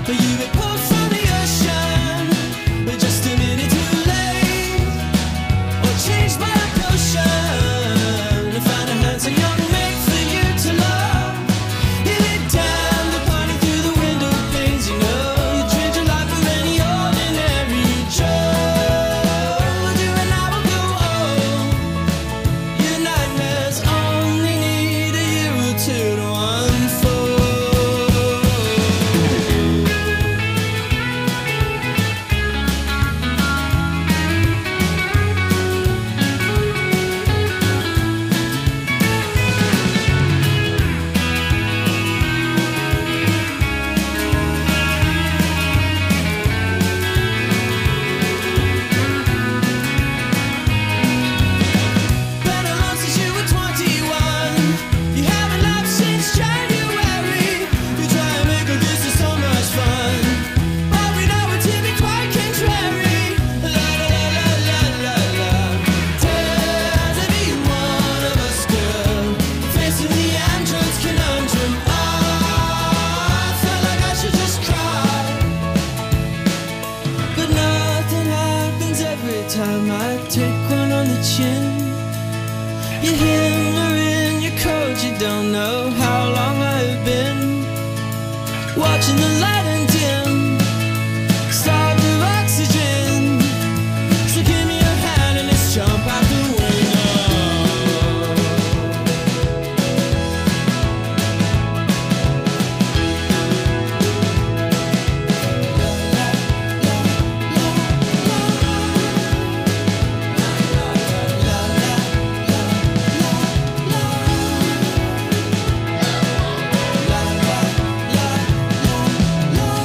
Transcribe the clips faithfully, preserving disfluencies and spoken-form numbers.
You get pulled from the ocean, but just a minute too late, or changed by a potion to find a handsome young mate for you to love. You lay down the party through the window panes, you know you trade your life for any ordinary Joe. You and I will go old. Your nightmares only need a year or two to unfold. Been alone since you were twenty-one. You haven't laughed since January. You try and make a this is so much fun, but we know it to be quite contrary. La la la la la la la. Dare to be one of us, girl, facing the android's conundrum. I felt like I should just cry, but nothing happens every time I take one on the chin. You're hindering your cold, you don't know how long I've been watching the light and dim, starved of oxygen. So give me your hand and let's jump out the window. La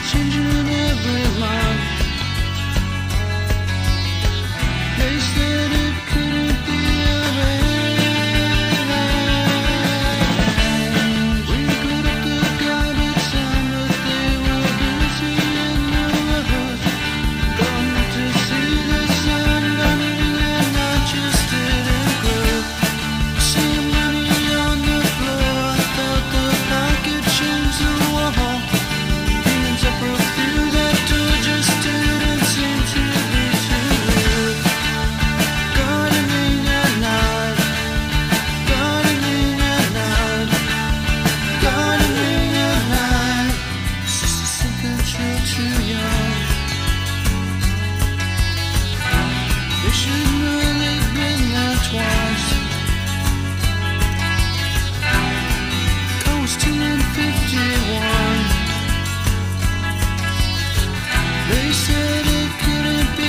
changing every month. They said it couldn't be arranged. We put up the guided sign, but they were busy in the rivers. Gone to see the sun running, and I just didn't grow. See money on the floor, I thought that I could change the world. Being separate through that door just didn't seem to be true. Gardening at night, gardening at night, gardening at night. Sister said that you're too young. They shouldn't really been there twice. I was two and fifty-one. They said it couldn't be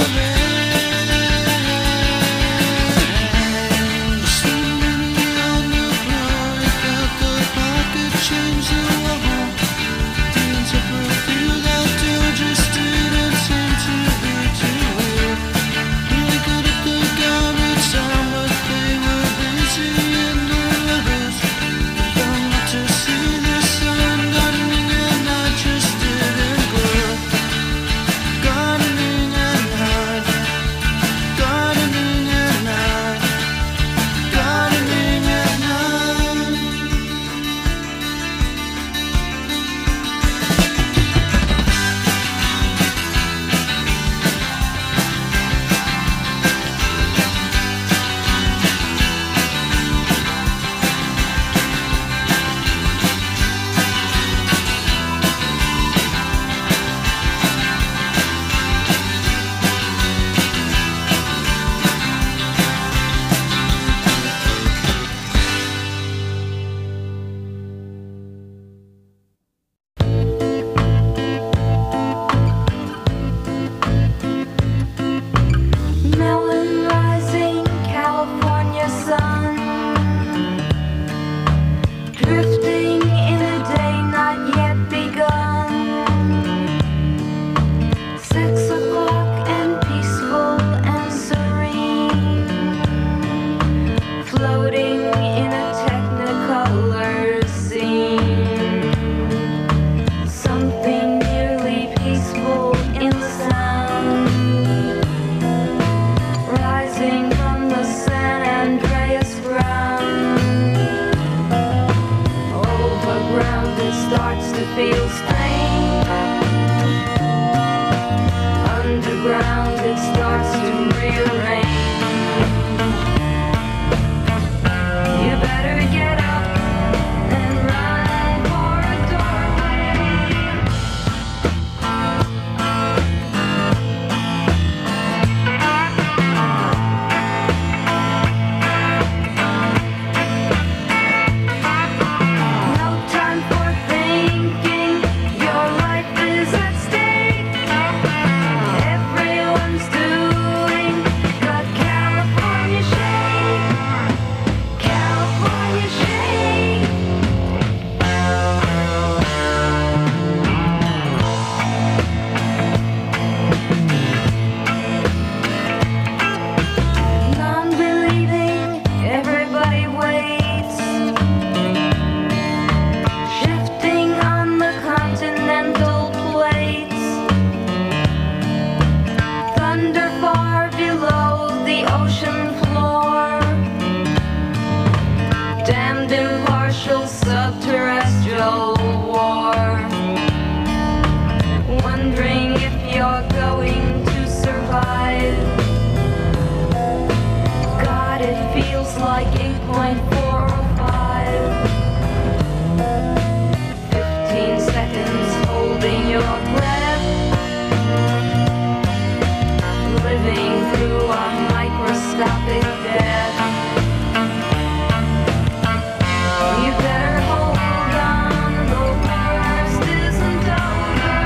arranged. See money on the floor, I felt that I could change the world. Being separate through that door just didn't seem to be true. Really good at the garbage sign, but they were busy in the rivers. Gone to see the sun, gardening and I just didn't grow. Gardening at night, gardening at night, gardening at night. Melon rising, California sun, drifting in a day not yet begun. Six o'clock and peaceful and serene, floating in a technicolor scene. Something nearly peaceful in the sound, rising from the San Andreas ground. Overground it starts to feel strange. Underground it starts to rearrange. You better get up and run for a doorway. No time for thinking, your life is at stake. Everyone's doing the California shake, California shake. Non-believing, everybody waits. Shifting on the continental plates. Thunder far below the ocean floor. Damned impartial subterrestrial war. Wondering if you're going to survive. God, it feels like eight point four oh five. Fifteen seconds holding your breath. Living through a microscopic death. You better hold on, the worst isn't over.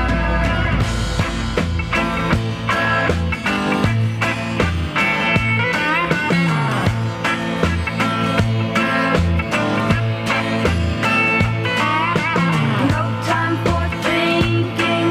No time for thinking.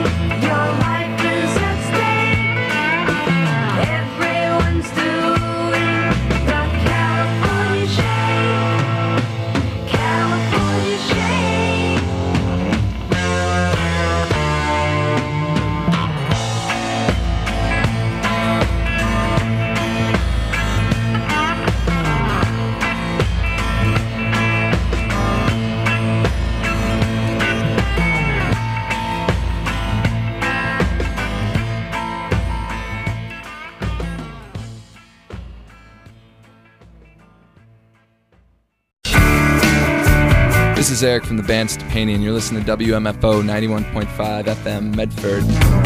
is Eric from the band Stepanian. You're listening to W M F O ninety-one point five F M Medford.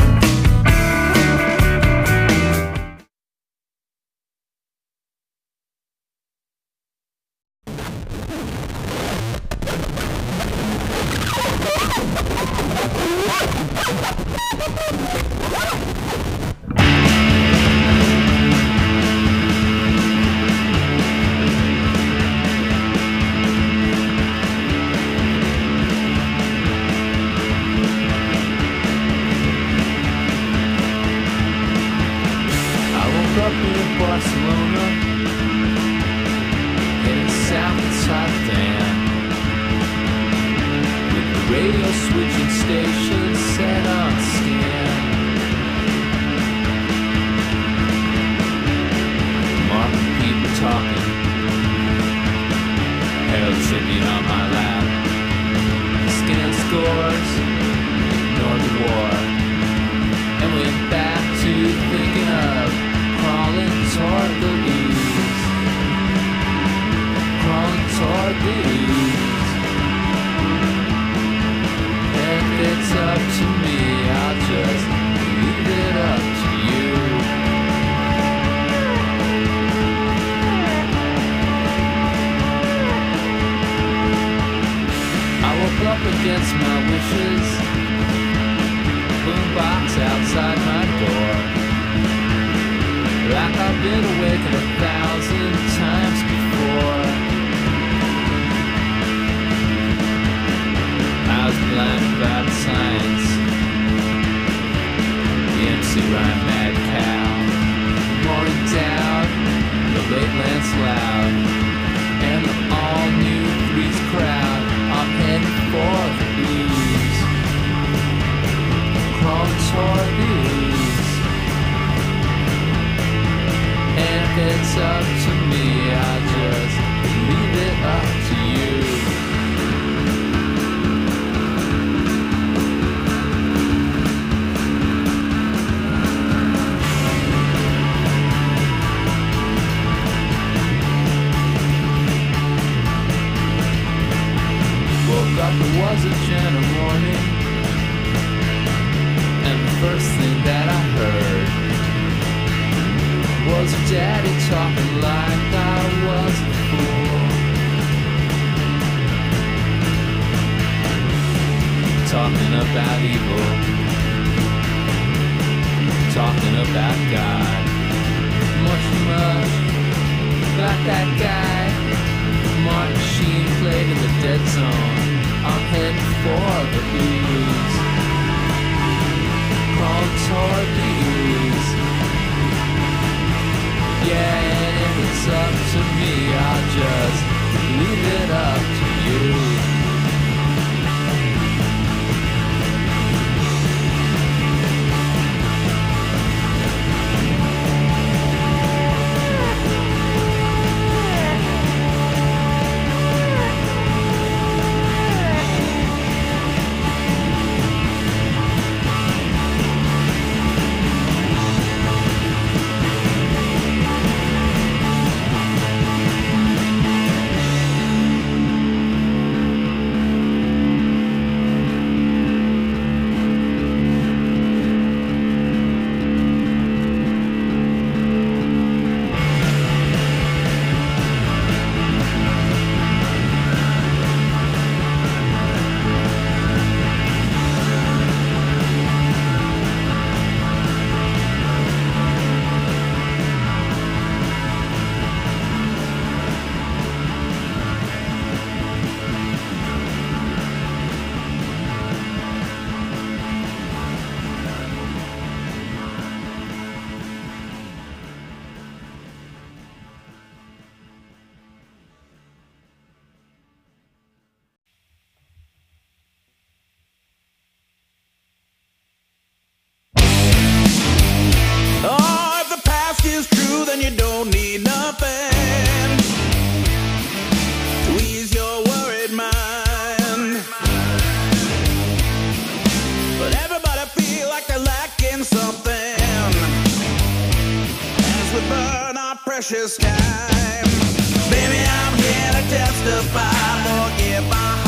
precious time. Baby, I'm here to testify. Forgive my heart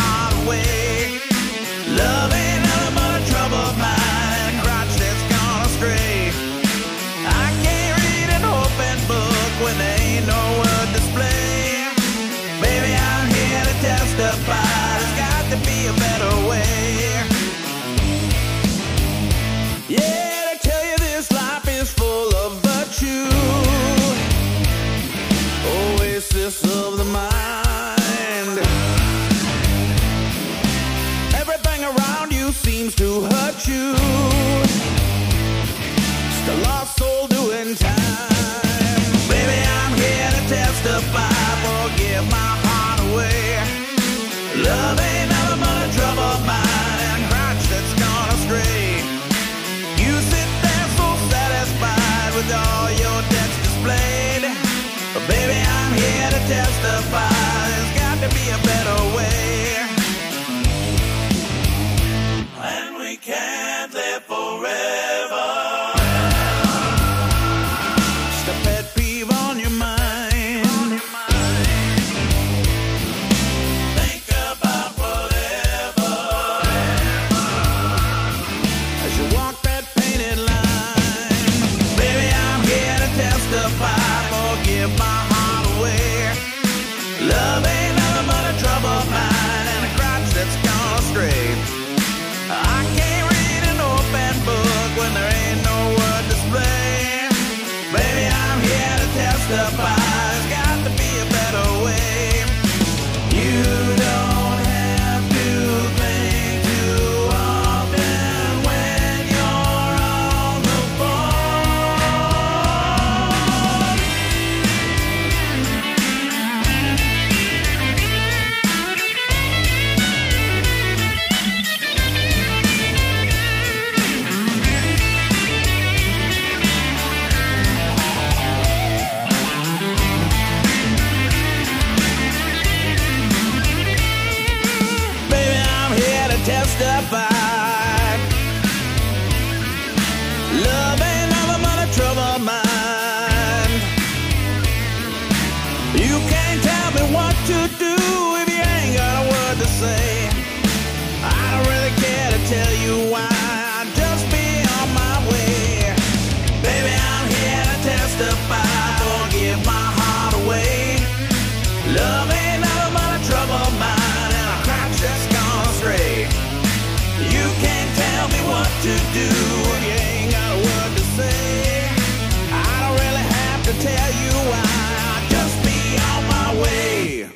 way. Love ain't nothing but a troubled mind and a crotch that's gone astray. I can't read an open book when there ain't no word display. Baby, I'm here to testify. There's got to be a better way. Yeah, to tell you this life is full of virtue. Oasis of the mind. Everything around you seems to hurt you. Just a lost soul doing time. Baby, I'm here to testify. Forgive my heart away. Love ain't nothing but a troubled mind and a crotch that's gone astray. You sit there so satisfied with all your debts displayed. But baby, I'm here to testify. There's got to be a better way. And we can't live forever. Just a pet peeve on your mind. Think about whatever. As you walk that painted line. Baby, I'm here to testify. Forgive my heart away. Love ain't nothing but a troubled mind and a crotch that's gone astray. I can't read an open book when there ain't no word display. Baby, I'm here to testify. There's got to be a better way. You don't have to think too often when you're on the phone. Baby, I'm here to testify. Love ain't nothing but a troubled mind. You can't tell me what to do if you ain't got a word to say. I don't really care to tell you why. I'll just be on my way. Baby, I'm here to testify. Forgive my heart away. Love ain't nothing but a troubled mind and a crotch that's gone astray. You can't tell me what to do if you ain't got a word to say. I don't really have to tell you why. I'll just be on my way.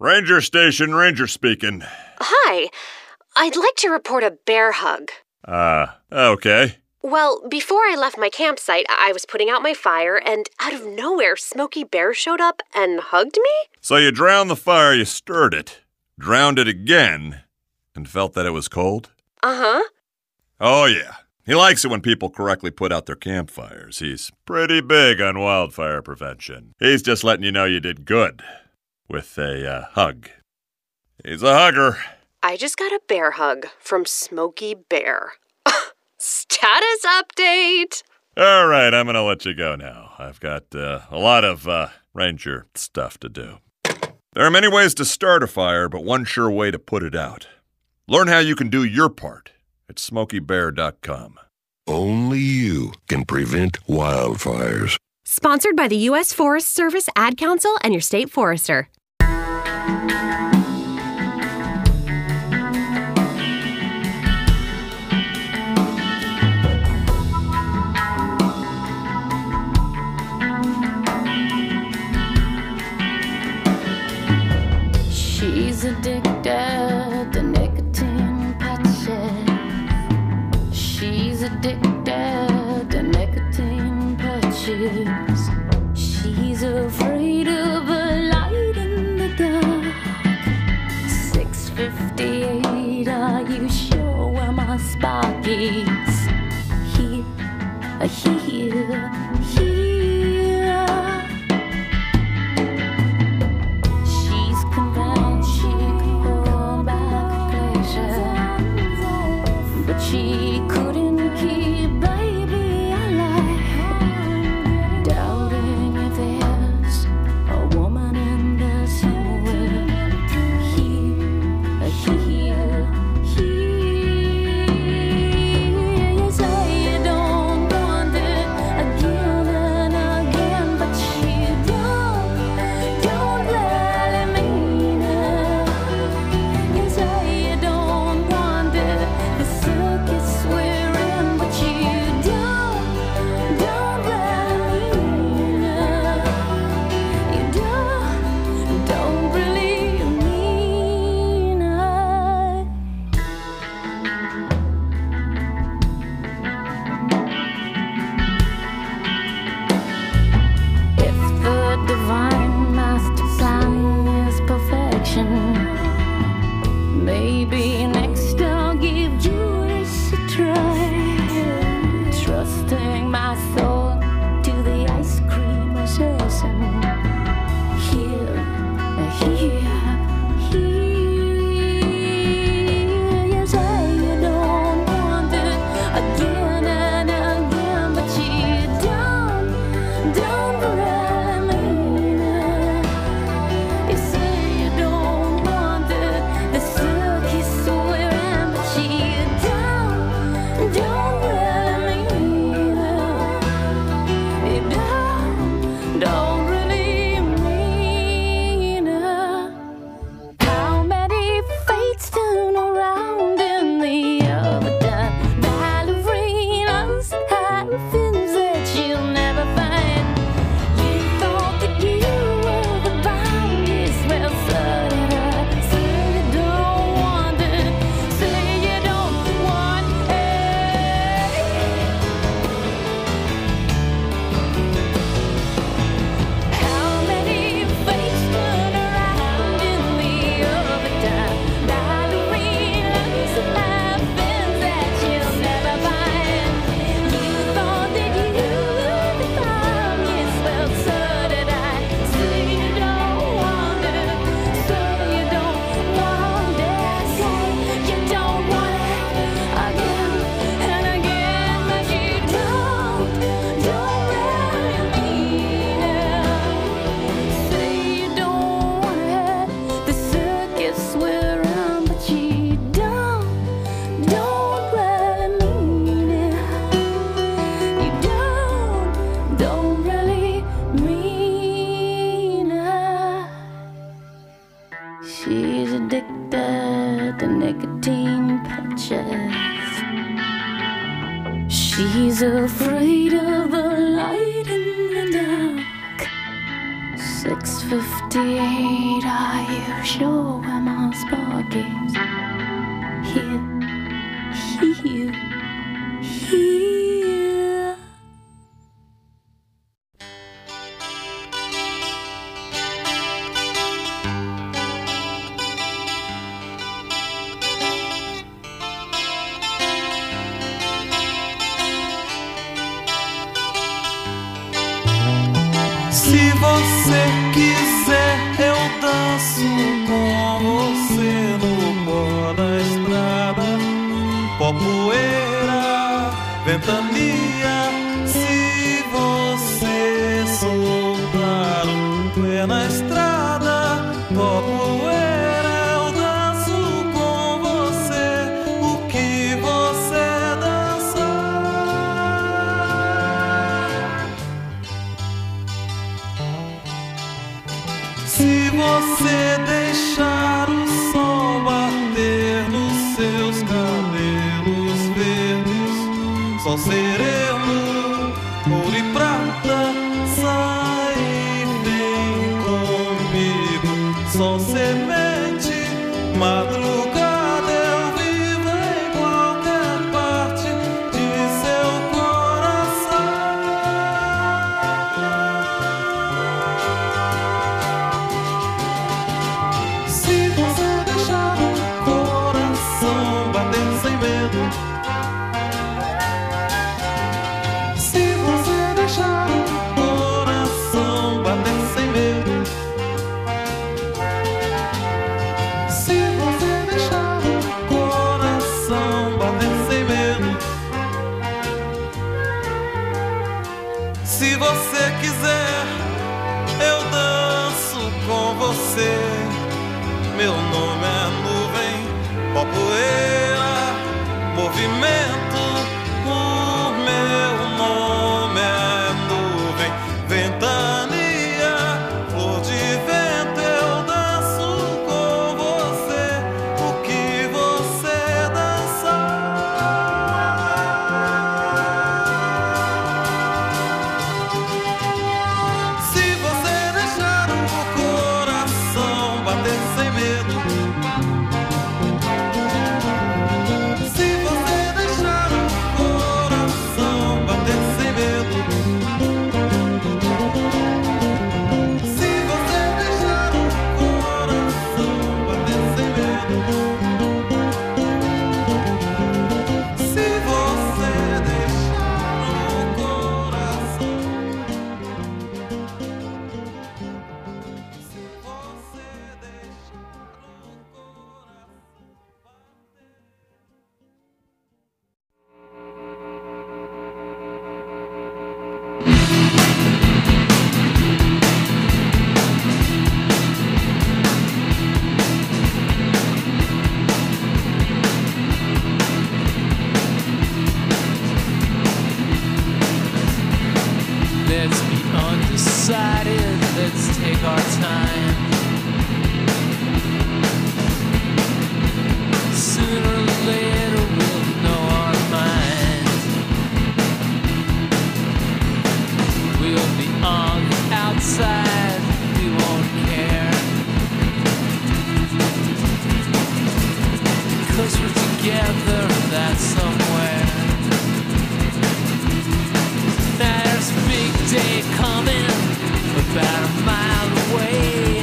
Ranger Station, Ranger speaking. Hi. I'd like to report a bear hug. Uh, okay. Well, before I left my campsite, I was putting out my fire, and out of nowhere, Smokey Bear showed up and hugged me? So you drowned the fire, you stirred it, drowned it again, and felt that it was cold? Uh-huh. Oh, yeah. He likes it when people correctly put out their campfires. He's pretty big on wildfire prevention. He's just letting you know you did good with a uh, hug. He's a hugger. I just got a bear hug from Smokey Bear. Status update! All right, I'm going to let you go now. I've got uh, a lot of uh, ranger stuff to do. There are many ways to start a fire, but one sure way to put it out. Learn how you can do your part at smokey bear dot com. Only you can prevent wildfires. Sponsored by the U S Forest Service, Ad Council, and your state forester. She's addicted to nicotine patches. She's addicted to nicotine patches. She's afraid of a light in the dark. six fifty-eight, are you sure where my spark is? Here, here, here. She's convinced she could hold back pleasure, but she couldn't keep baby alive. Doubting if there's a woman in this world. Here, here, here. You say you don't want it again and again, but you don't, don't really mean it. You say you don't want it, the circus we're in, but you don't, don't really mean it. You don't, don't really mean it. If the divine master plan is perfection, maybe next I'll give Judas a try. Trusting my soul to the ice cream obsession. Here, here, here. You say you don't want it again and again, but you don't, don't really mean it. You say you don't want it, the circus we're in, but you don't, don't really mean it. You don't, don't really mean it. How many fates turn around in the overdone? Ballerinas have fins that you'll never find. You thought that you were the bounties, well, so did I. Say you don't want it, say you don't want it. How many fates turn around in the overdone? Ballerinas have fins that you'll never find. You thought that you were the bounties, well, so did I. Say you don't want it, say you don't want it, say you don't want it again and again, but you don't, don't really mean it. Say you don't want it, the circus we're in, but you don't, don't really mean it. You don't, don't really mean it. She's addicted to nicotine patches. She's afraid of the light in the dark. six fifty-eight. Are you sure where my spark is? Here, here, here. Se você quiser, eu danço com você no pó da estrada. Pó, poeira, ventania. Se você soltar o pé na estrada, pó, poeira, eu danço com você o que você dançar. Se você deixar o sol bater nos seus cabelos verdes, sol sereno, ouro e prata, sai e vem comigo. Sol semente, madrugada, eu vivo em qualquer parte de seu coração. Se você deixar o coração bater sem medo, se você deixar o coração bater sem medo, se você deixar o coração bater sem medo, se você quiser, eu danço com você. Meu nome é nuvem, pó, poeira, movimento. O meu nome é nuvem, ventania, flor de vento. Eu danço com você o que você dançar. Se você deixar o coração bater sem medo, se você deixar o coração bater sem medo, se você deixar o coração bater sem medo, se você deixar o coração, se você deixar o Let's be undecided, let's take our time. Sooner or later we'll know our mind. We'll be on the outside, we won't care. Cause we're together, that's somewhere. There's a big day coming, about a mile away.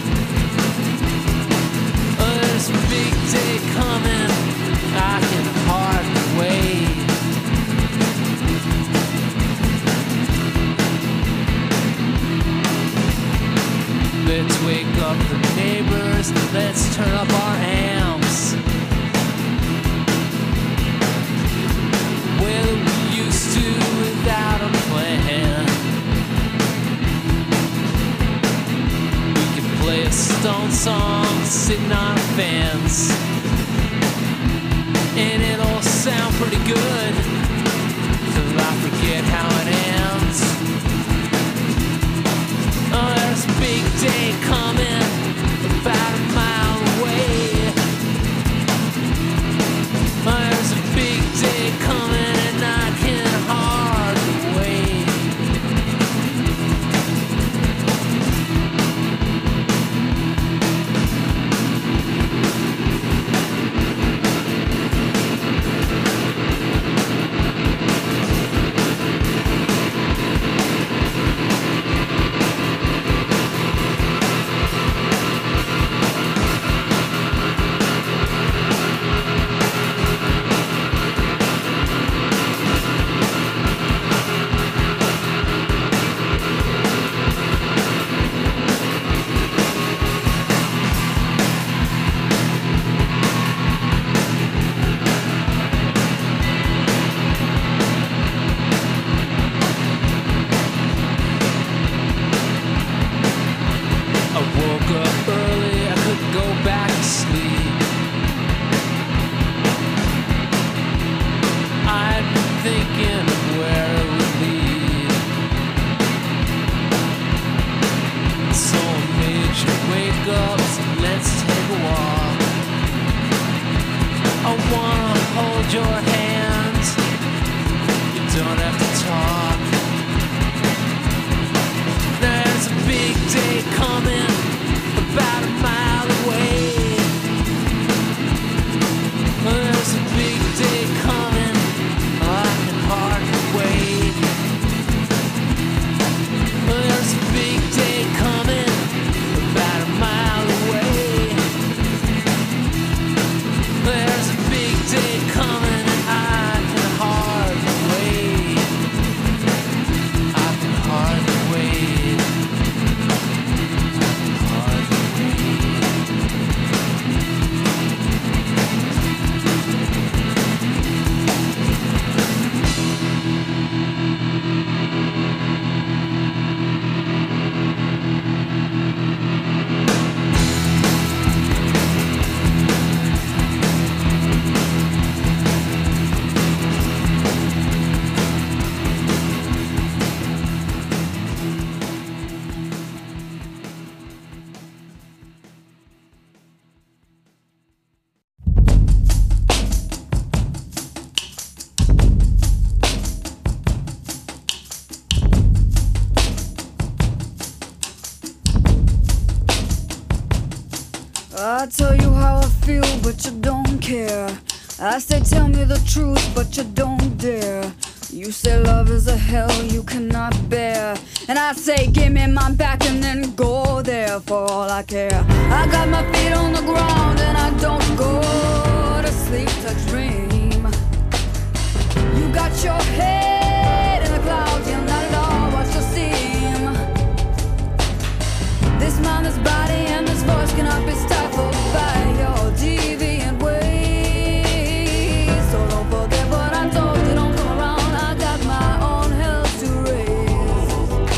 Oh, there's a big day coming, I can hardly wait. Let's wake up the neighbors, let's turn up our amps. Well, we used to without a plan. We could play a Stone song sitting on a fence, and it'll sound pretty good till I forget how it ends. Oh, there's a big day coming, about a mile away. Oh, there's a big day coming, and I can hardly wait. wanna hold your hands. You don't have to talk. There's a big day coming, about a mile away. There's a big day coming, I can hardly wait. There's a big day coming, about a mile away. There's a big day coming, and I can hardly wait. I can hardly wait. I can hardly wait. I tell you how I feel, but you don't care. I say tell me the truth, but you don't dare. You say love is a hell you cannot bear, and I say give me my back and then go there for all I care. I got my feet on the ground and I don't go to sleep to dream. You got your head in the clouds, you're not at all what you seem. This mind, this body, and this voice cannot be stifled by your deviant ways. So don't forget what I told you, don't come around. I got my own hell to raise.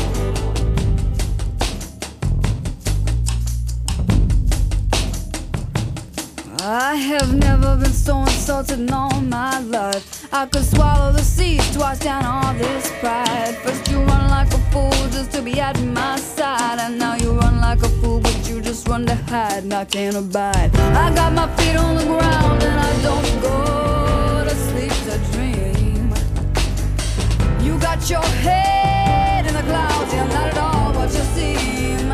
I have never been so insulted in all my life. I could swallow the seas twice down all this pride. First you run like a fool just to be at my side, and now you run like a fool but you just run to hide, and I can't abide. I got my feet on the ground and I don't go to sleep to dream. You got your head in the clouds, you're not at all what you seem.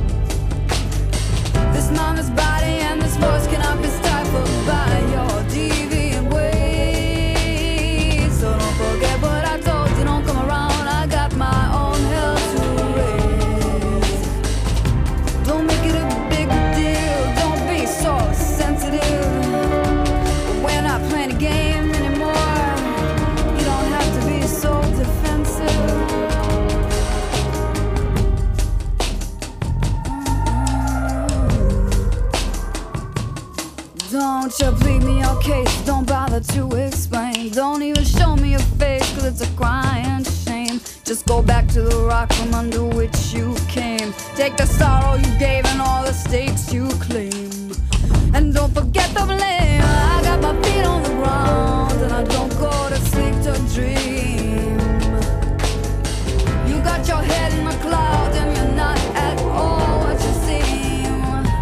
This mind, this body, and this voice cannot be stifled by your deviant ways. So don't forget what I told you, don't come around. I got my own hell to raise. Don't make it a big deal, don't be so sensitive. We're not playing a game anymore. You don't have to be so defensive. Don't you plead me your case, don't bother to explain. Don't even show me your face, cause it's a crying shame. Just go back to the rock from under which you came. Take the sorrow you gave and all the stakes you claim, and don't forget the blame. I got my feet on the ground and I don't go to sleep to dream. You got your head in the clouds and you're not at all what you seem.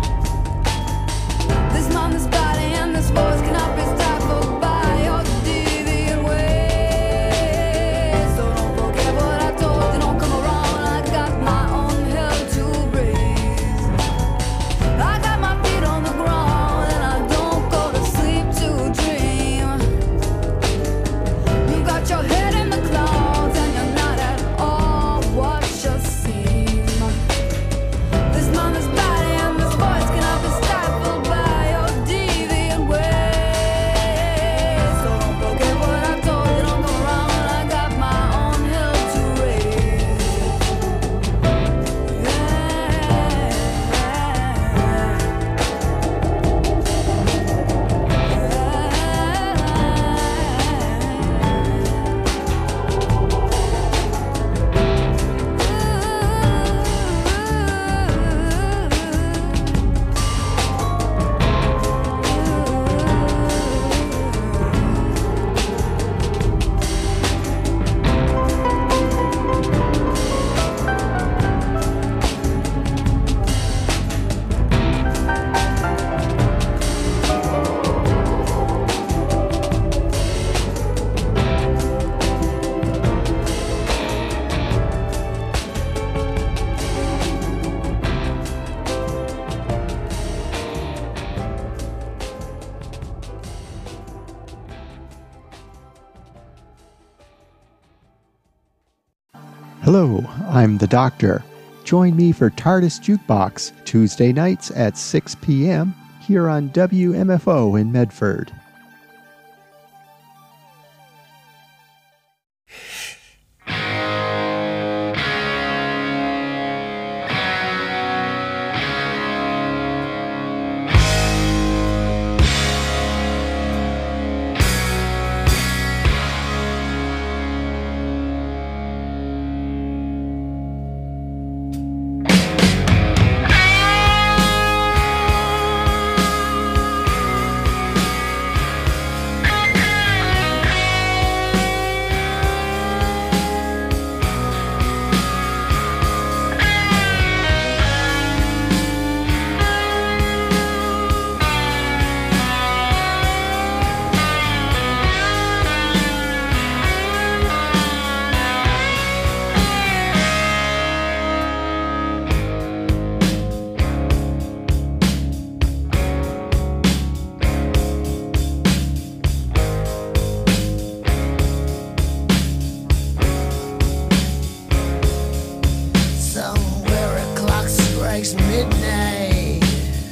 This mind, this body, and this voice cannot be stifled by your deviant ways. So don't forget what I told you, don't come around. I got my own hell to raise. Hello, I'm the Doctor. Join me for TARDIS Jukebox, Tuesday nights at six p.m. here on W M F O in Medford. Somewhere a clock strikes midnight,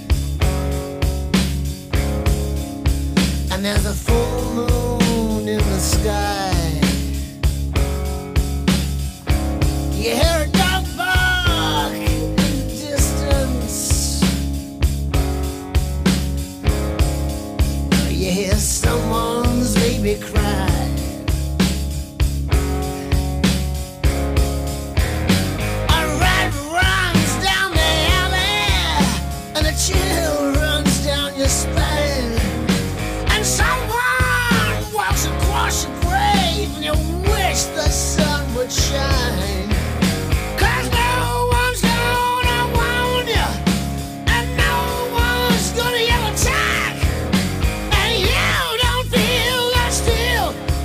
and there's a full moon in the sky. You hear a dog bark in the distance, you hear someone's baby cry. Chill runs down your spine, and someone walks across your grave, and you wish the sun would shine. 'Cause no one's gonna warn you, and no one's gonna yell attack, and you don't feel that still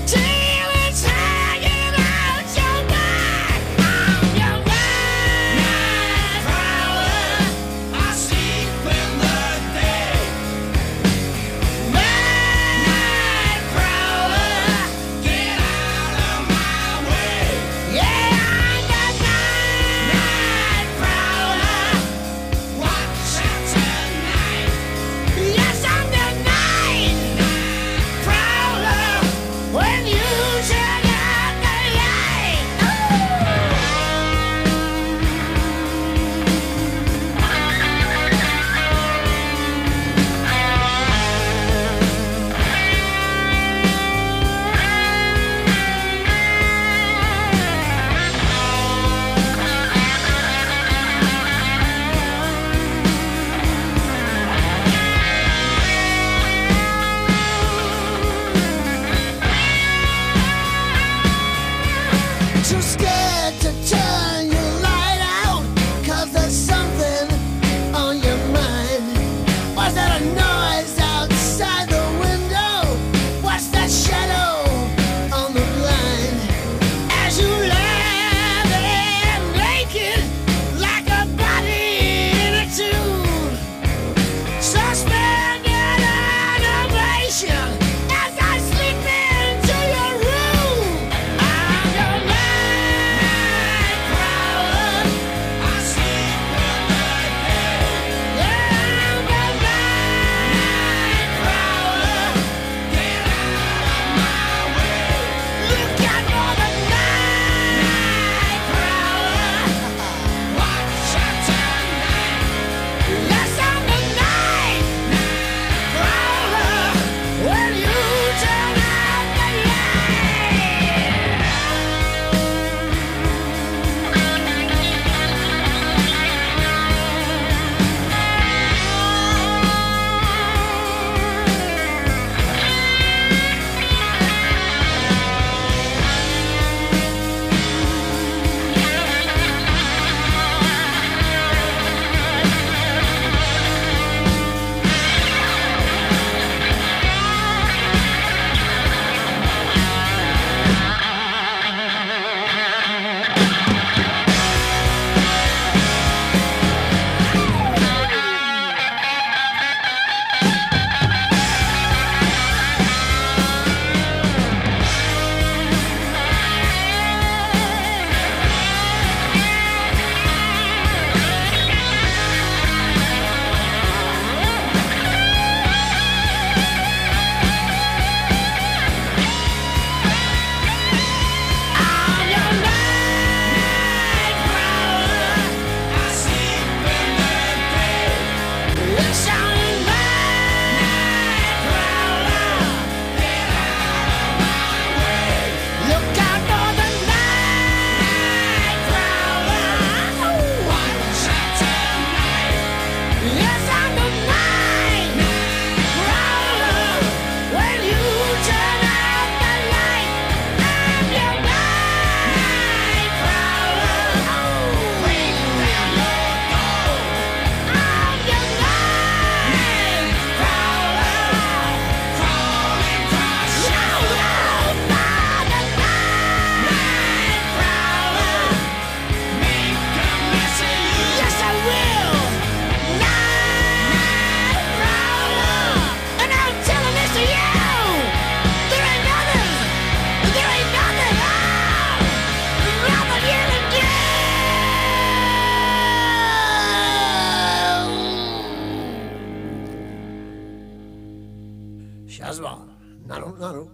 Naru, naru.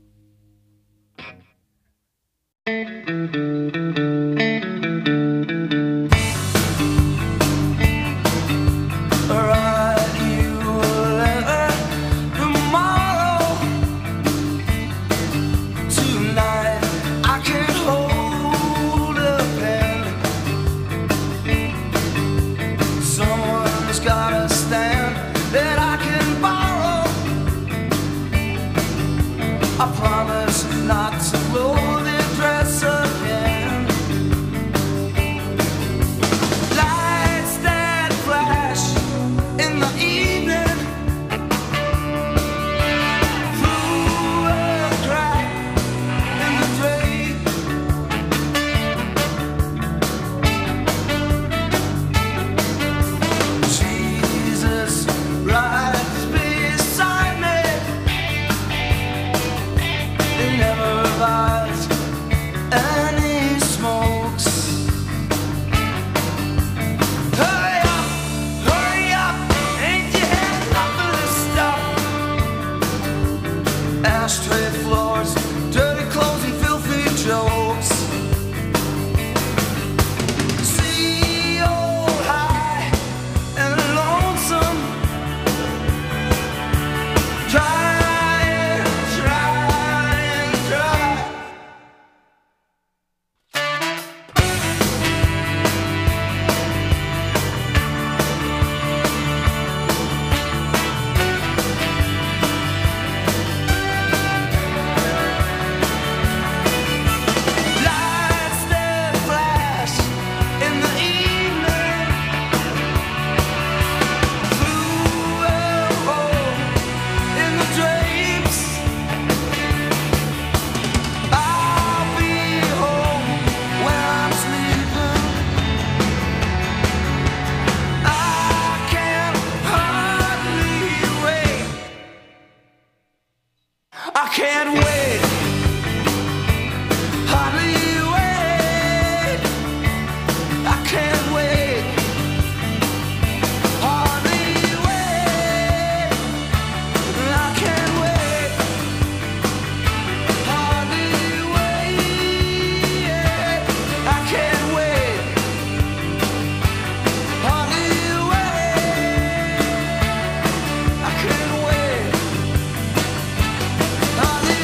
Write you a letter tomorrow. Tonight I can hold a pen. Someone's got a stand that I can borrow. I promise not to blow the dress again. Lights that flash in the evening through a crack in the drape. Jesus rides beside me. He never buys any smokes. Hurry up, hurry up, ain't you had enough of this stuff? Ashtray floors, dirty clothes and filthy jokes. See old high and lonesome. Try and try and try. Lights that flash in the evening through a hole in the drapes. I'll be home when I'm sleeping. I can hardly wait. I can't wait. Hardly wait. I can't wait. Hardly wait. I can't wait. Hardly wait. I can't wait. Hardly wait. I can't wait. Hardly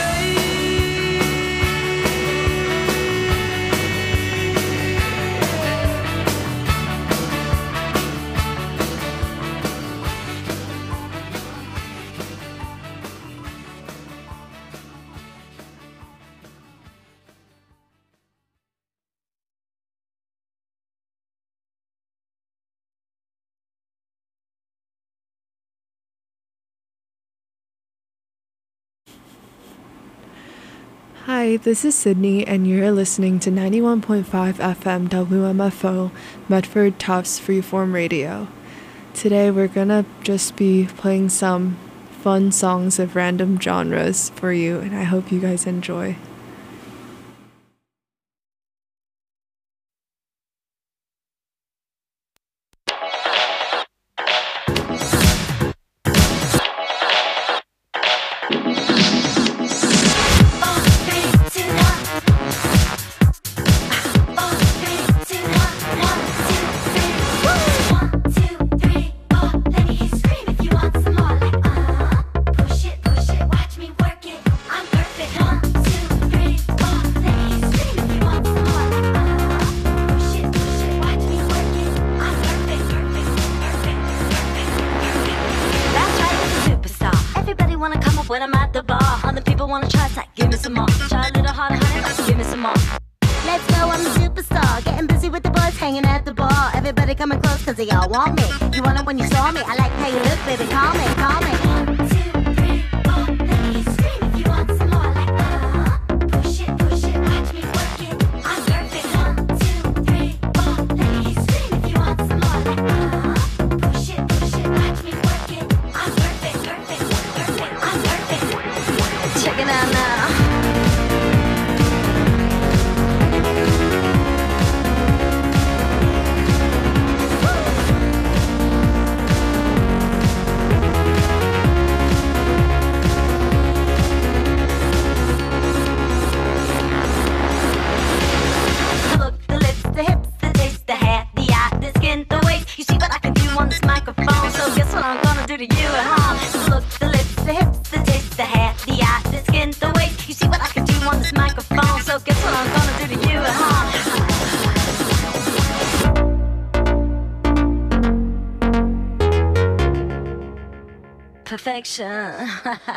Hi, this is Sydney, and you're listening to ninety-one point five F M W M F O, Medford Tufts Freeform Radio. Today we're gonna just be playing some fun songs of random genres for you, and I hope you guys enjoy. When I'm at the bar, other people wanna try, it's like, give me some more. Try a little harder, honey, give me some more. Let's go, I'm a superstar. Getting busy with the boys, hanging at the bar. Everybody coming close, cause they all want me. You want it when you saw me, I like how you look, baby, call me, call me. One, two, three, four, let me scream if you want some more. Like, uh, push it, push it, watch me work it. I'm perfect. One, two, three, four, let me scream if you want some more. Like, uh, push it, push it, watch me work it. I'm perfect, perfect, perfect, I'm perfect. Check it out now. selection.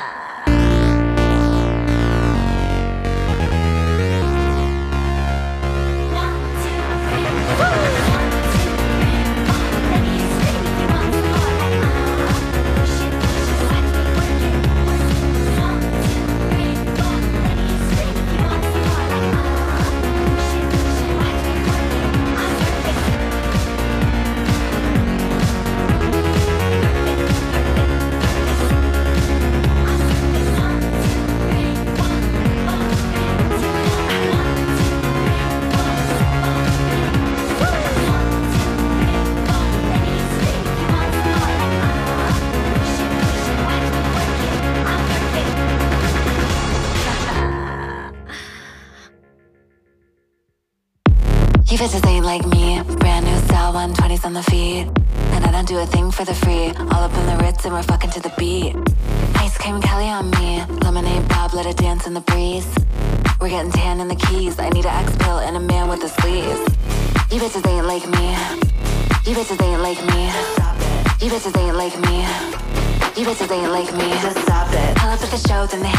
You bitches ain't like me. Brand new style, one twenties on the feet. And I don't do a thing for the free. All up in the Ritz and we're fucking to the beat. Ice cream Kelly on me. Lemonade Bob, let it dance in the breeze. We're getting tan in the keys. I need an X pill and a man with the sleeves. You bitches ain't like me. You bitches ain't like me. You bitches ain't like me. You bitches ain't like me. Just stop it. Pull up at the show, then they